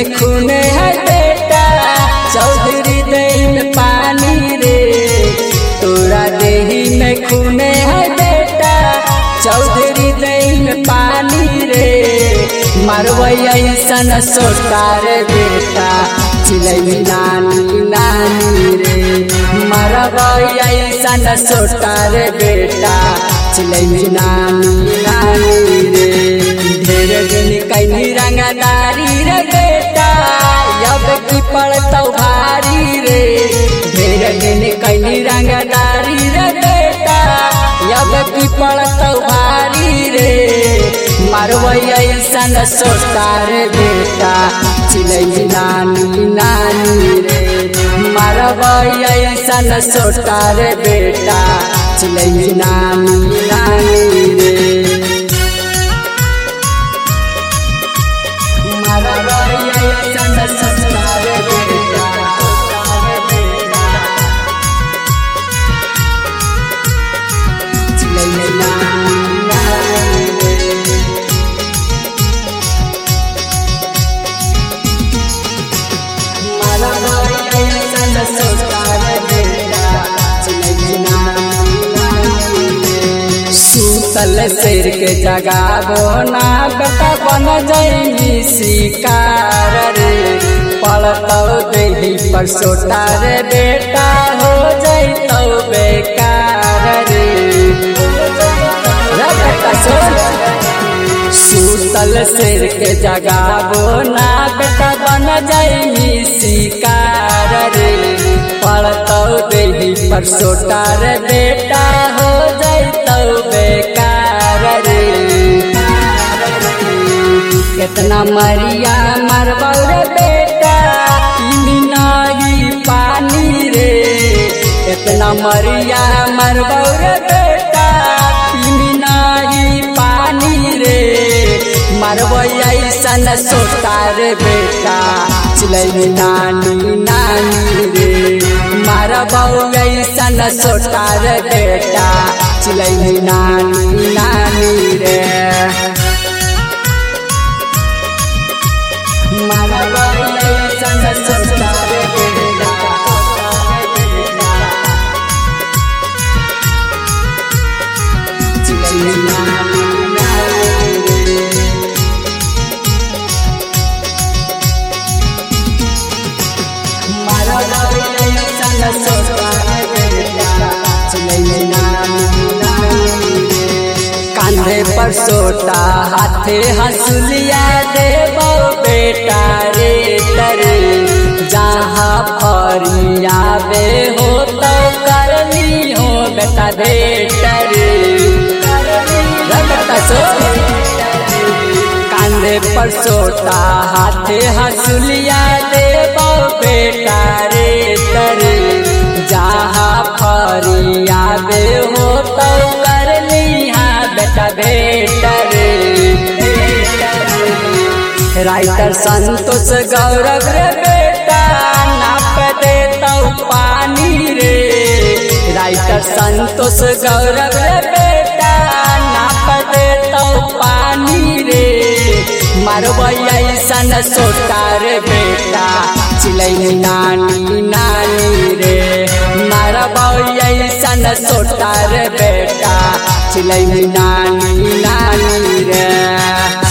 में खून है बेटा, चौधरी देही में पानी रे। तोरा देही में खून है बेटा, चौधरी देही में पानी रे। मारवैया ऐसन सोटार बेटा, चिलई नानी नानी रे। मारवैया ऐसन सोटार बेटा, चिलई नानी नानी रे। ढेर दिन कैनी रंगदारी रे बेटा, अब की पड़तौ भारी रे। ढेर दिन कैनी रंगदारी रे बेटा, अब की पड़तौ भारी रे। मारवैया ऐसन सोटार बेटा, चिलई नानी नानी रे। मारवैया ऐसन सोटार बेटा, चिलई नानी नानी रे। मारवैया ऐसन सोटार बेटा, चिलई नानी नानी रे। सूतल शेर के जगाबो ना बेटा, बन जाई शिकार रे। पड़तौ देही पर सोटा रे बेटा, हो जैतौ बेकार रे। सूतल शेर के जगाबो ना बेटा, बन जाई शिकार रे। पड़तौ देही पर सोटा रे बेटा, हो जैतौ बेकार रे। कितना मरिया मरबौ रे बेटा, पीनी नाही पानी रे। कितना मरिया मरबौ रे बेटा, पीनी नाही पानी रे। मारवैया ऐसन सोटार बेटा, चिलई नानी नानी रे। मारवैया ऐसन सोटार बेटा, चिलई नानी नानी रे। मारवैया ऐसन सोटार बेटा, चिलई नानी नानी रे। कांधे पर सोटा, हाथे हंसुलिया देबो बेटा रे तरे। जहाँ फरियाबे हो तो करनी हो बेटा बेटा रे। कांधे पर सोटा, हाथे हंसुलिया देबो बेटा रे तरे। जहाँ फरियाबे हो तो करनी हाँ बेटा बेटा रे। राइटर संतोष गौरव रे बेटा, नाप देतौ पानी रे। राइटर संतोष गौरव रे बेटा, नाप देतौ पानी रे। मारवैया ऐसन सोटार बेटा, चिलई नानी नानी रे। मारवैया ऐसन सोटार बेटा, चिलई नानी नानी रे।